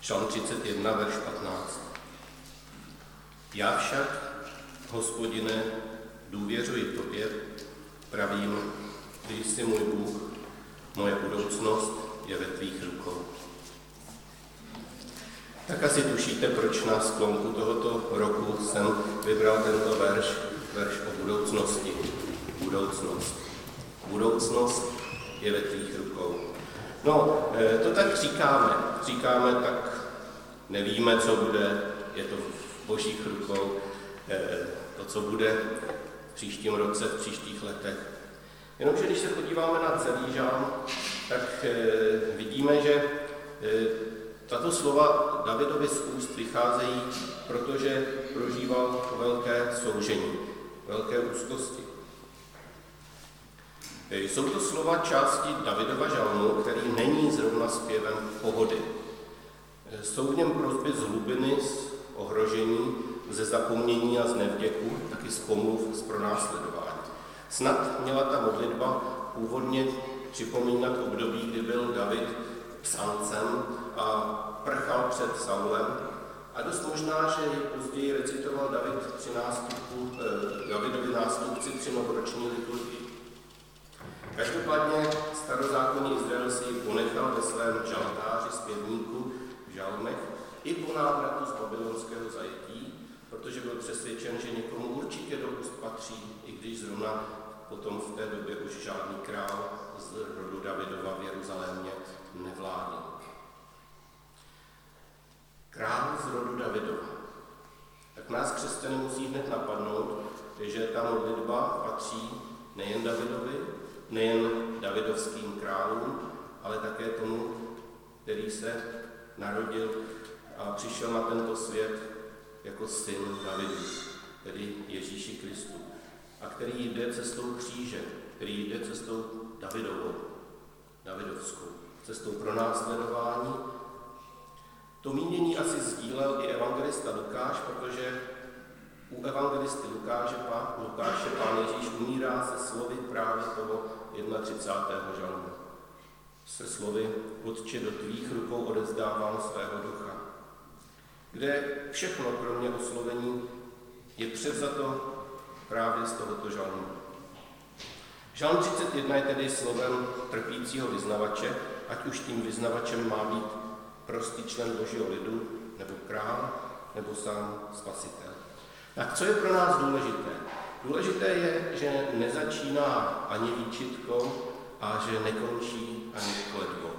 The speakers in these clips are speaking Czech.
Žalm 31, verš 15. Já však, Hospodine, důvěřuji tobě, pravím, ty jsi můj Bůh, moje budoucnost je ve tvých rukou. Tak asi tušíte, proč na sklonku tohoto roku jsem vybral tento verš o budoucnosti. Budoucnost je ve tvých rukou. No, to tak říkáme, tak nevíme, co bude, je to v božích rukou, to, co bude v příštím roce, v příštích letech. Jenomže když se podíváme na celý žalm, tak vidíme, že tato slova Davidovy z úst vycházejí, protože prožíval velké soužení, velké úzkosti. Jsou to slova části Davidova žalmu, který není zrovna zpěvem pohody. Jsou v něm prosby z hlubiny, z ohrožení, ze zapomnění a z nevděku, taky z pomluv, z pronásledování. Snad měla ta modlitba původně připomínat období, kdy byl David psancem a prchal před Saulem. A dost možná, že ji později recitoval David při nástupu, Davidovi nástupci při novoroční liturgii. Každopádně starozákonní Izrael si ji ponechal ve svém žaltáři zpěvníku v žalmech i po návratu z babylonského zajetí, protože byl přesvědčen, že někomu určitě do úst patří, i když zrovna potom v té době už žádný král z rodu Davidova v Jeruzalémě nevládl. Král z rodu Davidova. Tak nás křesťany musí hned napadnout, že ta modlitba patří nejen Davidovi, nejen davidovským králům, ale také tomu, který se narodil a přišel na tento svět jako syn Davidu, tedy Ježíši Kristu, a který jde cestou kříže, který jde cestou davidovskou, cestou pronásledování. To mínění asi sdílel i evangelista Lukáš, protože u evangelisty Lukáše Pán Ježíš umírá se slovy právě toho 31. žalmu. Se slovy: Otče, do tvých rukou odevzdávám svého ducha. Kde všechno, kromě oslovení, je převzato právě z tohoto žalmu. Žalm 31 je tedy slovem trpícího vyznavače, ať už tím vyznavačem má být prostý člen božího lidu, nebo král, nebo sám spasitel. Tak co je pro nás důležité? Důležité je, že nezačíná ani výčitkou a že nekončí ani kletbou.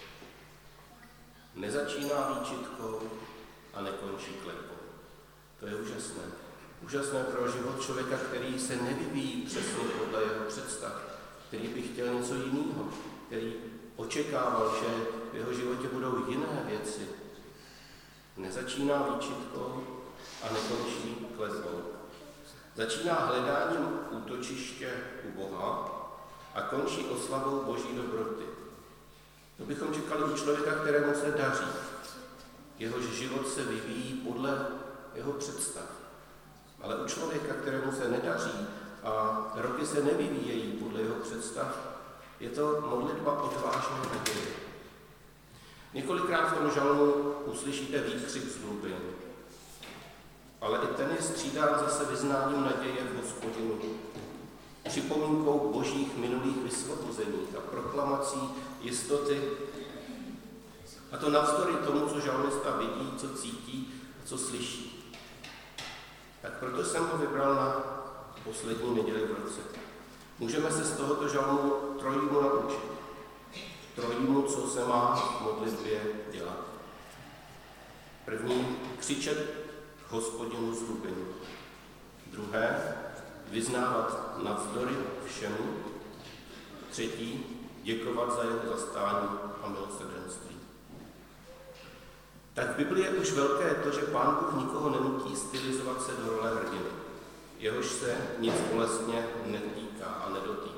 Nezačíná výčitkou a nekončí kletbou. To je úžasné. Úžasné pro život člověka, který se nevyvíjí přesně podle jeho představ, který by chtěl něco jiného, který očekával, že v jeho životě budou jiné věci. Nezačíná výčitkou a nekončí kletbou. Začíná hledáním útočiště u Boha a končí oslavou boží dobroty. To bychom čekali u člověka, kterému se daří. Jehož život se vyvíjí podle jeho představ. Ale u člověka, kterému se nedaří a roky se nevyvíjejí podle jeho představ, je to modlitba odvážné naděje. Několikrát v tom žalmu uslyšíte výkřik z hlubin, ale i ten je střídán zase vyznáním naděje v Hospodinu, připomínkou božích minulých vysvobozeních a proklamací jistoty. A to navzdory tomu, co žalmista vidí, co cítí a co slyší. Tak proto jsem ho vybral na poslední neděli v roce. Můžeme se z tohoto žalmu trojímu naučit. Trojímu, co se má v modlitbě dělat. První, křičet Hospodinu z hlubin. Druhé, vyznávat navzdory všemu. Třetí, děkovat za jeho zastání a milosrdenství. Tak v Biblii je už velké to, že Pán Bůh nikoho nenutí stylizovat se do role hrdiny, jehož se nic bolestně netýká a nedotýká.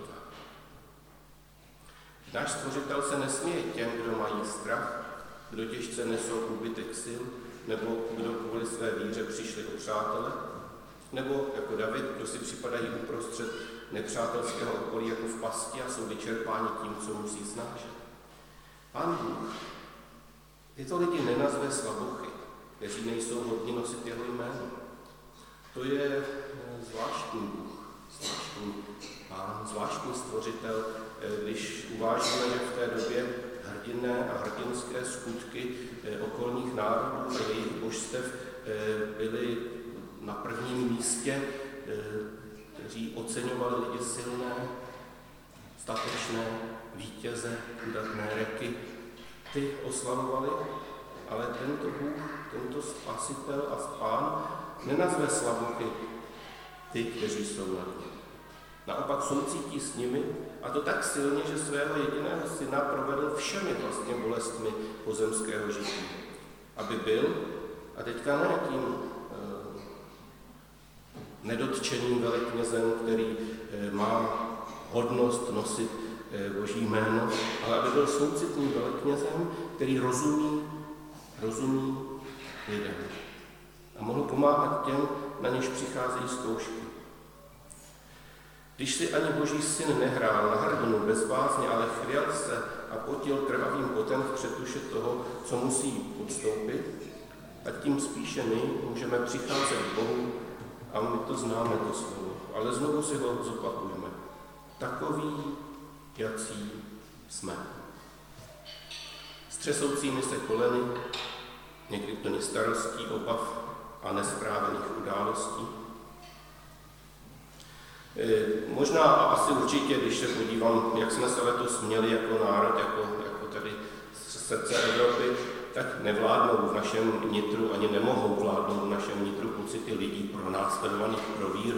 Náš Stvořitel se nesměje těm, kdo mají strach, kdo těžce nesou úbytek sil, nebo kdo kvůli své víře přišli o přátele, nebo jako David, kdo si připadají uprostřed nepřátelského okolí jako v pasti a jsou vyčerpáni tím, co musí snášet. Pán Bůh Tyto lidi nenazve slabochy, kteří nejsou hodni nosit jeho jméno. To je zvláštní Bůh, zvláštní Pán, zvláštní stvořitel, když uvážíme, že v té době hrdinné a hrdinské skutky okolních národů a jejich božstev byly na prvním místě, kteří oceňovali lidi silné, statečné, vítěze, udatné reky. Ty oslavovali, ale tento Bůh, tento spasitel a Pán nenazve slabochy ty, kteří jsou nad ním. Naopak soucítí s nimi, a to tak silně, že svého jediného syna provedl všemi vlastně bolestmi pozemského žití. Aby byl, a teďka ne tím nedotčeným veleknězem, který má hodnost nosit Boží jméno, ale aby byl soucitným veleknězem, který rozumí lidem. A mohl pomáhat těm, na něž přicházejí zkoušky. Když si ani Boží syn nehrál na hrdinu bezvázně, ale chvěl se a potil krvavým potem v předtuše toho, co musí podstoupit, tak tím spíše my můžeme přicházet k Bohu a my to známe, to slovo. Ale znovu si ho zopakujeme. Takový, jací jsme. S třesoucími se koleny, někdy plný starostí, obav a nesprávených událostí. Možná a asi určitě, když se podívám, jak jsme se letos měli jako národ, jako tady srdce Evropy, tak nevládnou v našem nitru, ani nemohou vládnout v našem nitru pocity lidí pronásledovaných pro víru.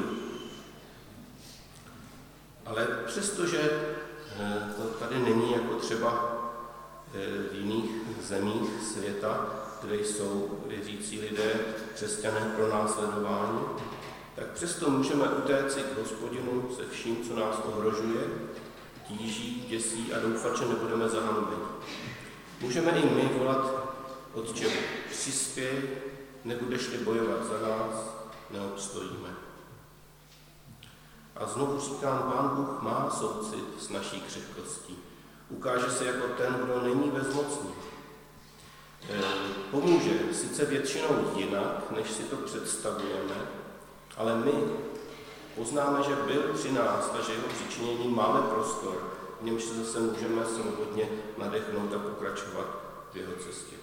Ale přestože to tady není jako třeba v jiných zemích světa, kde jsou věřící lidé, křesťané pronásledováni, tak přesto můžeme utéci k Hospodinu se vším, co nás ohrožuje, tíží, děsí a doufat, že nebudeme zahanbeni. Můžeme i my volat Otče, přispěj, nebudeš-li bojovat za nás, neobstojíme. A znovu říkám, Pán Bůh má soucit s naší křehkostí. Ukáže se jako ten, kdo není bezmocný. Pomůže sice většinou jinak, než si to představujeme, ale my poznáme, že byl při nás a že jeho přičinění máme prostor, v němž se zase můžeme svobodně nadechnout a pokračovat v jeho cestě.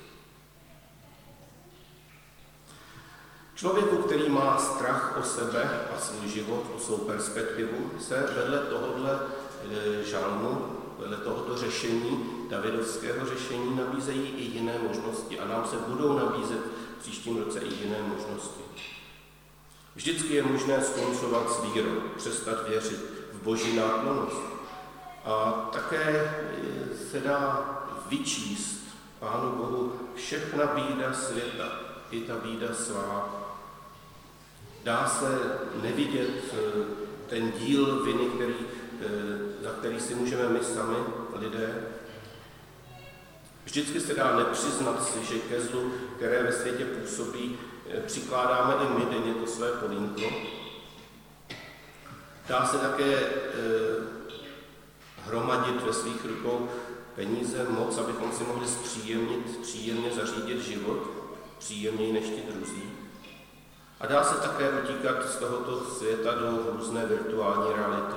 Člověku, který má strach o sebe a svůj život, o svou perspektivu, se vedle tohohle žalmu, vedle tohoto řešení, davidovského řešení, nabízejí i jiné možnosti a nám se budou nabízet v příštím roce i jiné možnosti. Vždycky je možné skoncovat s vírou, přestat věřit v Boží náklonnost. A také se dá vyčíst Pánu Bohu všechna bída světa, i ta bída svá. Dá se nevidět ten díl viny, za který si můžeme my sami, lidé. Vždycky se dá nepřiznat si, že ke zlu, které ve světě působí, přikládáme i my denně to své polínko. Dá se také hromadit ve svých rukou peníze, moc, abychom si mohli příjemně zařídit život, příjemněji než ti druzí. A dá se také utíkat z tohoto světa do různé virtuální reality.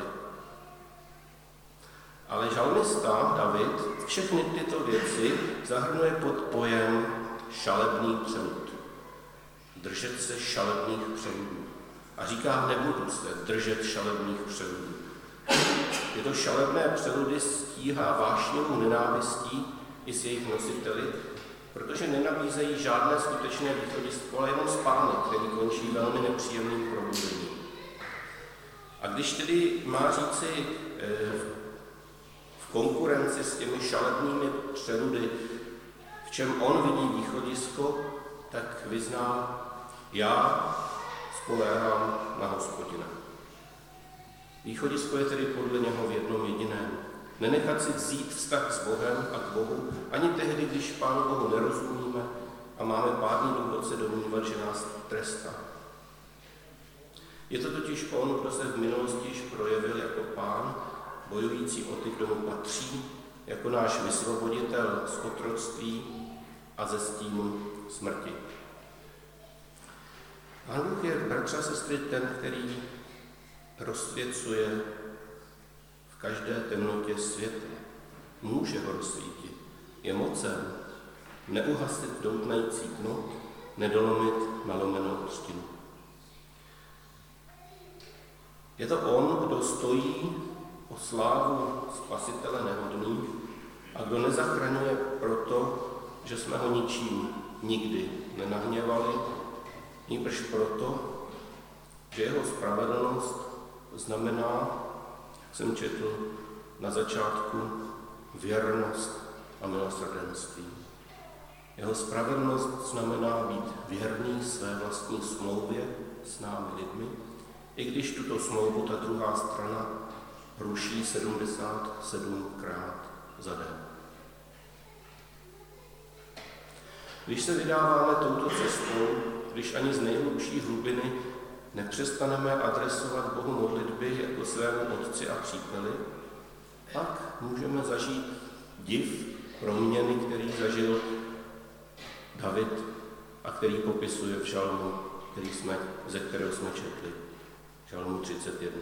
Ale žalmista David všechny tyto věci zahrnuje pod pojem šalebný přelud. Držet se šalebných přeludů. A říká, nebudu se držet šalebných přeludů. Tyto šalebné přeludy stíhá vášnivou nenávistí i s jejich nositeli, protože nenabízejí žádné skutečné východisko, ale jenom spánek, který končí velmi nepříjemným probuzením. A když tedy má říci v konkurenci s těmi šalebnými přeludy, v čem on vidí východisko, tak vyzná, já spoléhám na Hospodina. Východisko je tedy podle něho v jednom jediném. Nenechat si vzít vztah s Bohem a k Bohu, ani tehdy, když Pánu Bohu nerozumíme a máme pádný důvod se domnívat, že nás trestá. Je to totiž on, kdo se v minulosti již projevil jako Pán, bojující o ty, kdo mu patří, jako náš vysvoboditel z otroctví, a ze stínu smrti. Pán Bůh je, bratře a sestry, ten, který rozsvěcuje v každé temnotě světlo. Může ho rozsvítit. Je mocen neuhasit doutnající knot, nedolomit nalomenou třtinu. Je to on, kdo stojí o slávu Spasitele nehodných a kdo nezachraňuje proto, že jsme ho ničím nikdy nenahněvali, nýbrž proto, že jeho spravedlnost znamená, jak jsem četl na začátku, věrnost a milosrdenství. Jeho spravedlnost znamená být věrný své vlastní smlouvě s námi lidmi, i když tuto smlouvu ta druhá strana ruší 77krát za den. Když se vydáváme touto cestou, když ani z nejhlubší hlubiny nepřestaneme adresovat Bohu modlitby jako svému Otci a příteli, pak můžeme zažít div proměny, který zažil David a který popisuje v žalmu, ze kterého jsme četli, žalmu 31.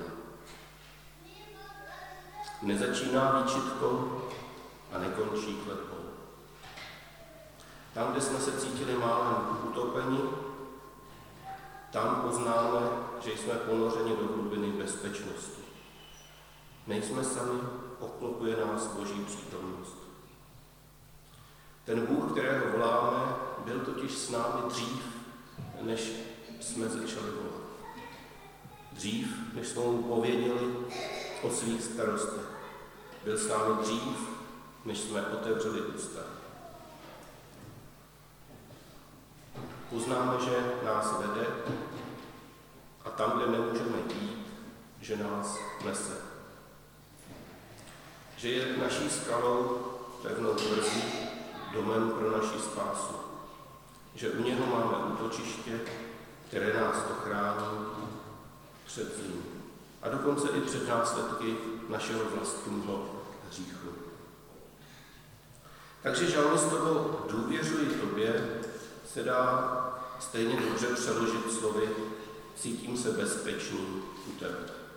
Nezačíná výčitkou a nekončí kletbou. Tam, kde jsme se cítili málem utopeni, tam poznáme, že jsme ponořeni do hlubiny bezpečnosti. Nejsme sami, obklopuje nás Boží přítomnost. Ten Bůh, kterého voláme, byl totiž s námi dřív, než jsme začali volat. Dřív, než jsme mu pověděli o svých starostech. Byl s námi dřív, než jsme otevřeli ústa. Uznáme, že nás vede a tam, kde nemůžeme jít, že nás nese. Že je naší skalou, pevnou tvrzí, domem pro naši spásu. Že u něho máme útočiště, které nás ochrání před zlým. A dokonce i před následky našeho vlastního hříchu. Takže žalmistovo důvěřuji tobě se dá stejně dobře přeložit slovy cítím se bezpečný u tebe.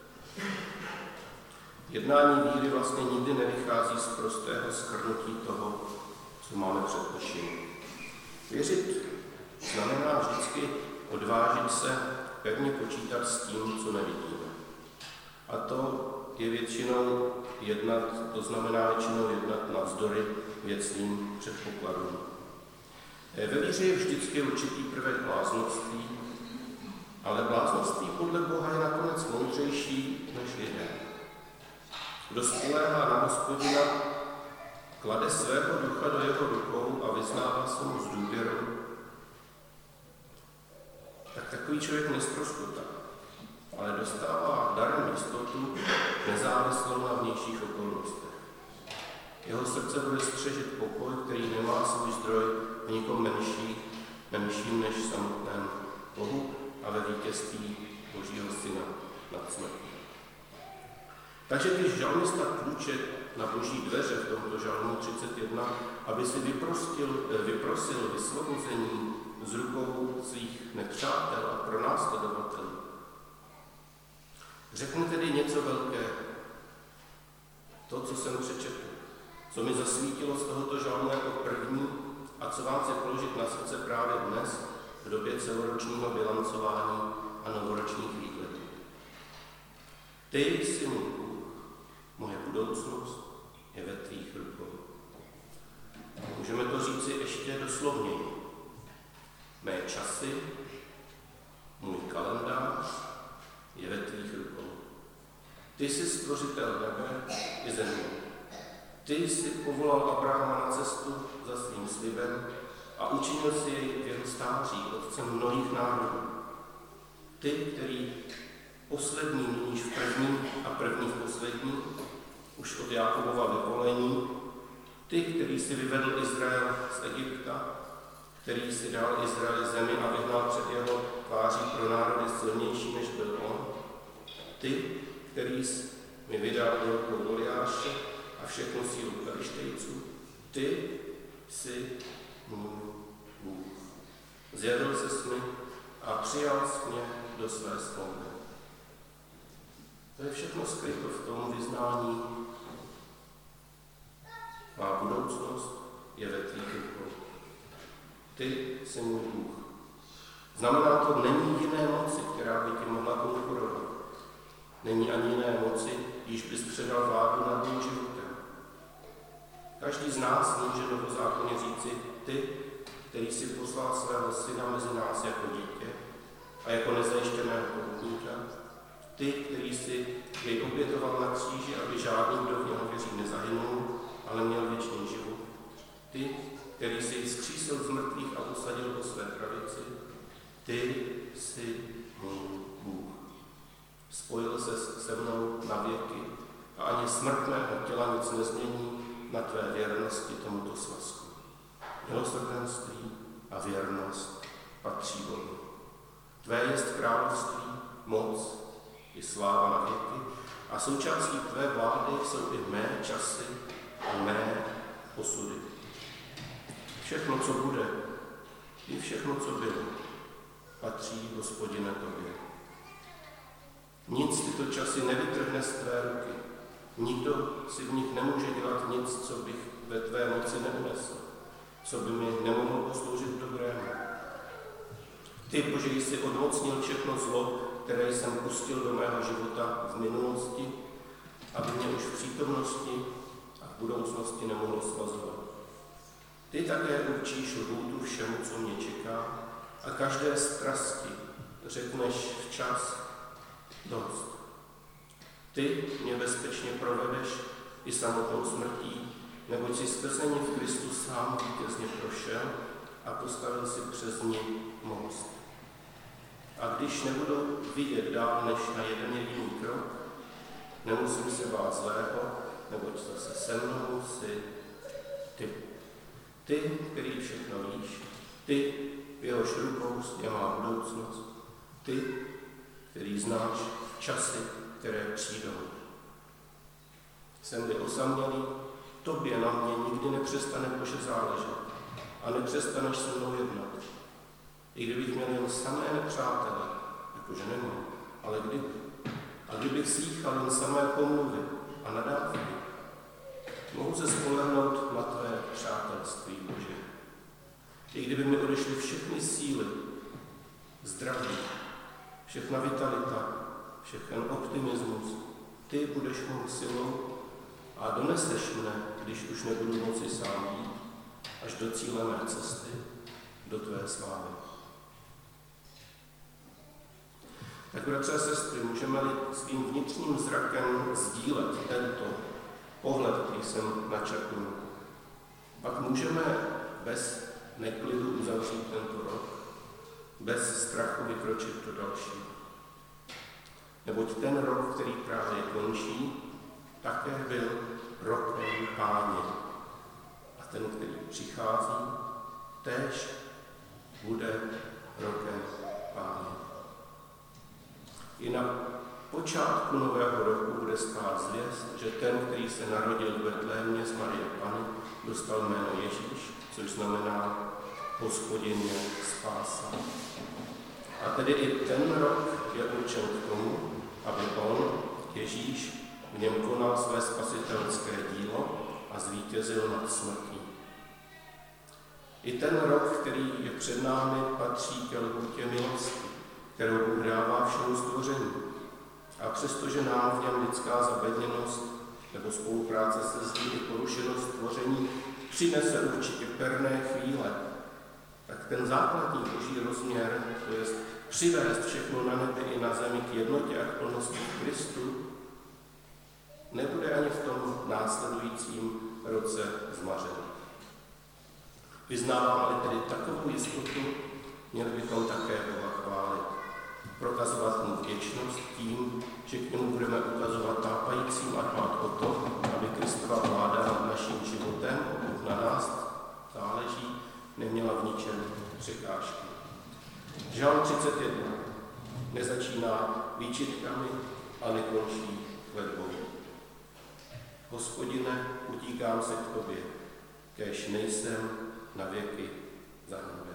Jednání víry vlastně nikdy nevychází z prostého shrnutí toho, co máme před očima. Věřit znamená vždycky odvážit se pevně počítat s tím, co nevidíme. A to je většinou znamená většinou jednat navzdory věcným předpokladům. Ve víře je vždycky určitý prvek bláznoství, ale bláznoství podle Boha je nakonec moudřejší než lidé. Kdo spoléhá na Hospodina, klade svého ducha do jeho rukou a vyznává se mu s důvěrou, tak takový člověk neztroskotá, ale dostává darem jistotu nezávislou na vnějších okolnostech. Jeho srdce bude střežit pokoj, který nemá svůj zdroj v nikom menším než samotném Bohu a ve vítězství Božího Syna nad smrtí. Takže když žalmista tluče na Boží dveře v tomto žalmu 31, aby si vyprosil vysvobození z rukou svých nepřátel a pronásledovatelů, řekne tedy něco velkého. To, co jsem přečetl, co mi zasvítilo z tohoto žalmu jako první a co vám chci položit na srdce právě dnes, v době celoročního bilancování a novoročních výkladů. Ty jsi můj Bůh, moje budoucnost je ve tvých rukou. Můžeme to říci ještě doslovněji. Mé časy, můj kalendář je ve tvých rukou. Ty jsi stvořitel nebe i země. Ty jsi povolal Abrahama na cestu za svým slibem a učinil si jej v jeho stáří otcem mnohých národů. Ty, který poslední míníš v první a první v poslední, už od Jákobova vyvolení, ty, který si vyvedl Izrael z Egypta, který si dal Izraeli zemi a vyhnal před jeho tváří pro národy silnější, než byl on, ty, který jsi mi vydal do rukou Goliáše a všechnu sílu Filištejců, ty jsi můj Bůh. Zjevil ses mi a přijal jsi mě do své smlouvy. To je všechno skryto v tom vyznání. Má budoucnost je ve tvých rukou. Ty jsi můj Bůh. Znamená to, není jiné moci, která by ti mohla konkurovat. Není ani jiné moci, již bys předal vládu nad mým životem. Každý z nás může novozákonně říci, ty, který si poslal svého syna mezi nás jako dítě a jako nezajištěného poutníka, ty, který si jej obětoval na kříži, aby žádný, kdo v něho věří, nezahynul, ale měl věčný život. Ty, který si jej zkřísil z mrtvých a usadil do své pravici, ty jsi můj Bůh. Spojil se se mnou na věky a ani smrt mého těla nic nezmění na tvé věrnosti tomuto svazku. Milosrdenství a věrnost patří Bohu. Tvé jest království, moc i sláva na věky a součástí tvé vlády jsou i mé časy a mé osudy. Všechno, co bude, i všechno, co bylo, patří, Hospodine, tobě. Nic tyto časy nevytrhne z tvé ruky. Nikdo si v nich nemůže dělat nic, co bych ve tvé moci neunesl, co by mi nemohlo posloužit k dobrému. Ty, Bože, jsi odmocnil všechno zlo, které jsem pustil do mého života v minulosti, aby mě už v přítomnosti a v budoucnosti nemohlo svazovat. Ty také určíš lhůtu všemu, co mě čeká, a každé strasti řekneš včas dost. Ty mě bezpečně provedeš i samotnou smrtí, neboť jsi skrze ní v Kristu sám vítězně prošel a postavil si přes ní most. A když nebudu vidět dál než na jeden jediný krok, nemusím se bát zlého, neboť zase se mnou jsi ty. Ty, který všechno víš, ty, v jehož rukou je má budoucnost, ty, který znáš časy, které přijdou. Jsem-li osamělý, tobě na mě nikdy nepřestane, Bože, záležet a nepřestaneš se mnou jednat. I kdybych měl jen samé nepřátele, jakože nemám, ale kdyby. A kdybych slýchal jen samé pomluvy a nadávky, mohu se spolehnout na tvé přátelství, Bože. I kdyby mi odešly všechny síly, zdraví, všechna vitalita, všechen optimismus, ty budeš mou silou a doneseš mne, když už nebudu moci sám jít, až do cíle mé cesty, do tvé slávy. Tak, bratři a sestry, můžeme-li svým vnitřním zrakem sdílet tento pohled, který jsem načrtnul, pak můžeme bez neklidu uzavřít tento rok, bez strachu vykročit do dalšího. Neboť ten rok, který právě končí, také byl rokem Páně. A ten, který přichází, též bude rokem Páně. I na počátku nového roku bude stát zvěst, že ten, který se narodil v Betlémě z Marie Panny, dostal jméno Ježíš, což znamená Hospodin je spása. A tedy i ten rok je určen k tomu, aby on, Ježíš, v něm konal své spasitelské dílo a zvítězil nad smrtí. I ten rok, který je před námi, patří ke lhůtě milosti, kterou Bůh dává všemu stvoření. A přestože nám v něm lidská zabedněnost nebo spolupráce se zlým i porušenost stvoření přinese určitě perné chvíle, tak ten základní boží rozměr, to je přivést všechno na nebi i na zemi k jednotě a k plnosti v Kristu, nebude ani v tom následujícím roce zmařen. Vyznáváme-li tedy takovou jistotu, měli bychom také Boha chválit. Prokazovat mu vděčnost tím, že k němu budeme ukazovat tápajícím a dbát o to, aby Kristova vláda nad naším životem, pokud na nás záleží, neměla v ničem překážky. Žalm 31 nezačíná výčitkami a nekončí kletbou. Hospodine, utíkám se k tobě, kéž nejsem na věky za ním.